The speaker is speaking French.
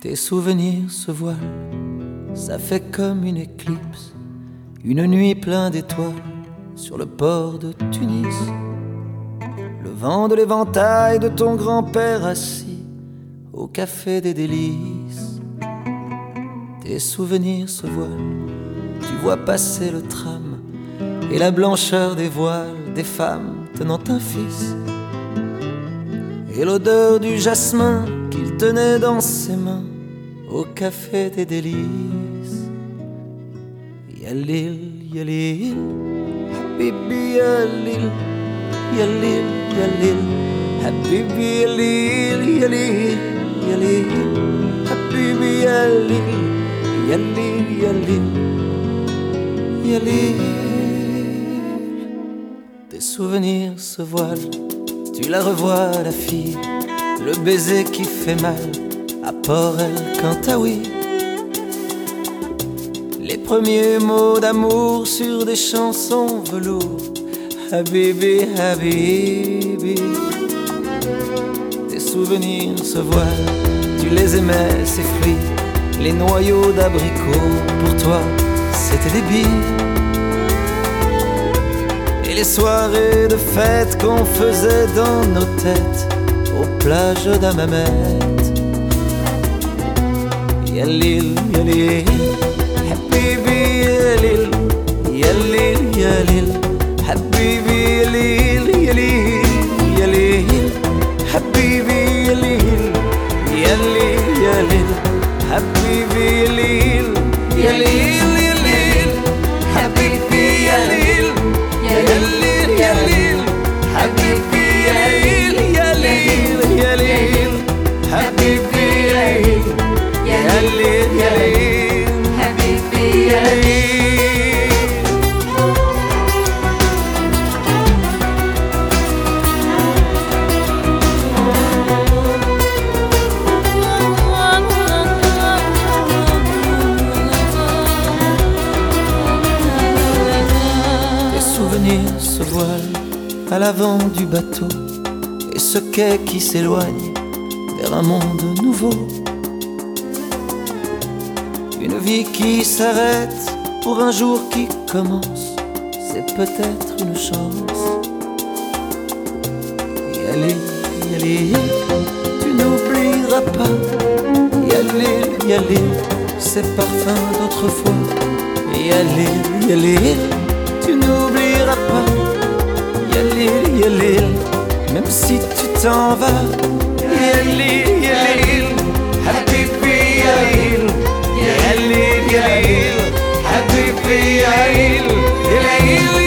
Tes souvenirs se voilent, ça fait comme une éclipse, une nuit pleine d'étoiles sur le port de Tunis. Le vent de l'éventail de ton grand-père assis au café des délices. Tes souvenirs se voilent, tu vois passer le tram et la blancheur des voiles des femmes tenant un fils, et l'odeur du jasmin qu'il tenait dans ses mains au café des délices. Yalil, yalil, habibi yalil, yalil, yalil, habibi yalil, yalil, yalil, habibi yalil, yalil, yalil, yalil. Tes souvenirs se voilent, tu la revois la fille, le baiser qui fait mal à Port El Kantaoui. Les premiers mots d'amour sur des chansons velours, Habibi, Habibi. Tes souvenirs se voilent, tu les aimais, ces fruits, les noyaux d'abricots, pour toi c'était des billes. Et les soirées de fête qu'on faisait dans nos têtes aux plages d'Hammamet. Yalil, yalil, habibi yalil, yalil, yalil, habibi yalil, yalil, yalil, habibi yalil, yalil, yalil, habibi yalil, yalil, yalil, habibi yalil, yalil, yalil, habibi yalil, yalil, yalil, habibi yalil, yalil, yalil, habibi yalil. Tes souvenirs se voilent à l'avant du bateau et ce quai qui s'éloigne vers un monde nouveau. Une vie qui s'arrête pour un jour qui commence, c'est peut-être une chance. Yalil, yalil, tu n'oublieras pas. Yalil, yalil, ces parfums d'autrefois. Yalil, yalil, tu n'oublieras pas. Yalil, yalil, même si tu t'en vas. Yalil, yalil, habibi yalil, yalil, yalil, habibi yalil, yalil.